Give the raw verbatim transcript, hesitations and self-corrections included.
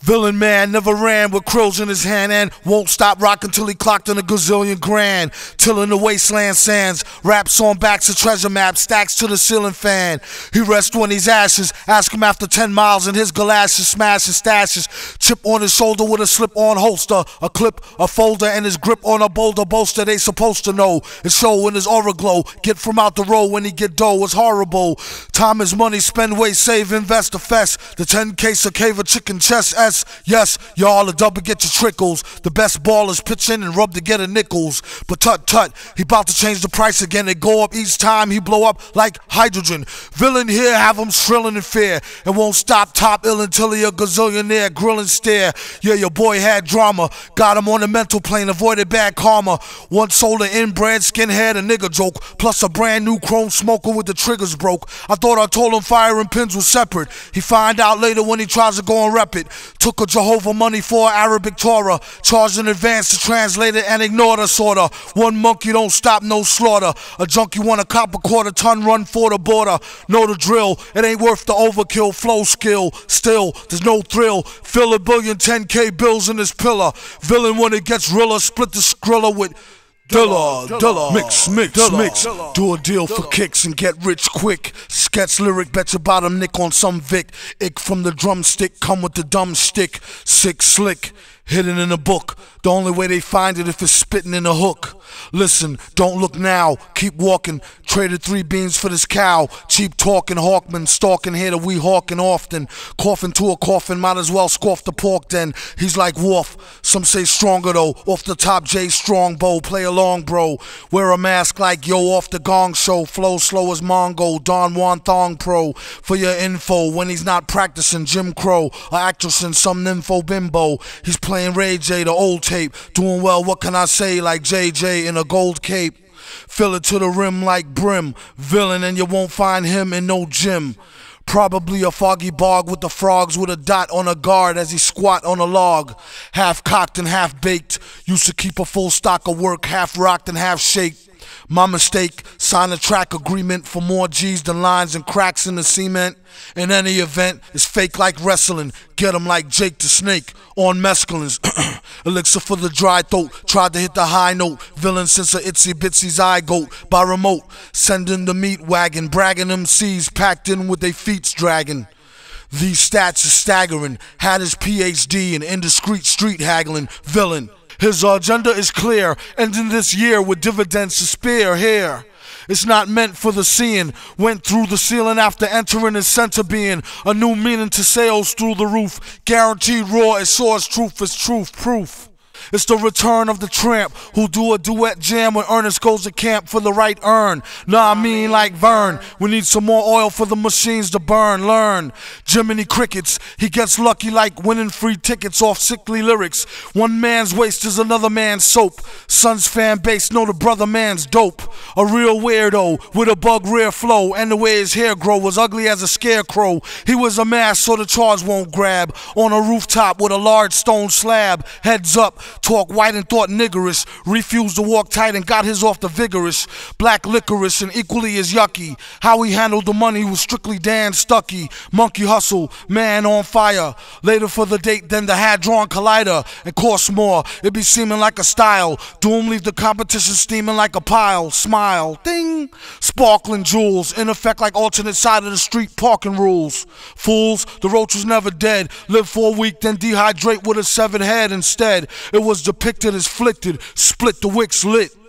Villain man never ran with krills in his hand and won't stop rocking till he clocked in a gazillion grand. Till in the wasteland sands, raps on backs of treasure maps, stacks to the ceiling fan. He rests when he's ashes, ask him after ten miles in his galoshes, smashing stashes. Chip on his shoulder with a slip-on holster, a clip, a folder, and his grip on a boulder bolster. They supposed to know, it show in his aura glow. Get from out the road when he get dough, it's horrible. Time is money, spend, waste, save, invest, the fest. The ten case of cave of chicken chest. Yes, y'all, a double get your trickles. The best ballers pitch in and rub to get a nickels. But tut tut, he bout to change the price again. They go up each time he blow up like hydrogen. Villain here have him shrilling in fear and won't stop top ill until he a gazillionaire. Grill and stare. Yeah, your boy had drama. Got him on the mental plane, avoided bad karma. One sold an inbred skinhead, a nigga joke. Plus a brand new chrome smoker with the triggers broke. I thought I told him fire and pins was separate. He find out later when he tries to go and rep it. Took a Jehovah money for Arabic Torah, charged in advance to translate it and ignored us sorta. One monkey don't stop, no slaughter. A junkie want a cop a quarter ton, run for the border. Know the drill, it ain't worth the overkill. Flow skill, still, there's no thrill. Fill a billion ten K bills in this pillar. Villain when it gets realer, split the skrilla with Dilla, Dilla, mix, mix, Dilla, mix. Dilla. Do a deal Dilla. For kicks and get rich quick. Sketch lyric, bet your bottom nick on some Vic. Ick from the drumstick, come with the dumb stick. Sick, slick, hidden in a book. The only way they find it if it's spitting in a hook. Listen, don't look now, keep walking. Traded three beans for this cow. Cheap talking, Hawkman, stalking here that we hawking often. Coughing to a coffin, might as well scoff the pork then. He's like Wolf, some say stronger though. Off the top, J Strongbow, play along bro. Wear a mask like yo off the Gong Show. Flow slow as Mongo, Don Juan Thong Pro. For your info, when he's not practicing Jim Crow, or actress in some nympho bimbo. He's playing Ray J, the old tape. Doing well, what can I say, like J J in a gold cape. Fill it to the rim like brim. Villain and you won't find him in no gym. Probably a foggy bog with the frogs with a dot on a guard as he squat on a log. Half cocked and half baked. Used to keep a full stock of work, half rocked and half shaked. My mistake, sign a track agreement for more G's than lines and cracks in the cement. In any event, it's fake like wrestling. Get him like Jake the Snake on mescalines. Elixir for the dry throat, tried to hit the high note. Villain since a itsy bitsy zygote by remote. Sending the meat wagon, bragging M Cs packed in with their feet dragging. These stats are staggering. Had his P H D in indiscreet street haggling. Villain. His agenda is clear, ending this year with dividends to spare here. It's not meant for the seeing. Went through the ceiling after entering his center being. A new meaning to sales through the roof. Guaranteed raw, it soars truth is truth proof. It's the return of the tramp who do a duet jam when Ernest goes to camp for the right earn. Nah, I mean like Vern. We need some more oil for the machines to burn. Learn. Jiminy Crickets. He gets lucky like winning free tickets off sickly lyrics. One man's waste is another man's soap. Son's fan base know the brother man's dope. A real weirdo with a bug rear flow, and the way his hair grow was ugly as a scarecrow. He was a mask so the charge won't grab. On a rooftop with a large stone slab. Heads up. Talk white and thought niggerish. Refused to walk tight and got his off the vigorous. Black licorice and equally as yucky. How he handled the money was strictly Dan Stucky. Monkey hustle, man on fire. Later for the date than the Hadron Collider. And cost more, it be seeming like a style. Doom leave the competition steaming like a pile. Smile, ding. Sparkling jewels, in effect like alternate side of the street parking rules. Fools, the roach was never dead. Live for a week then dehydrate with a severed head instead. It was depicted as flicted, split the wicks lit.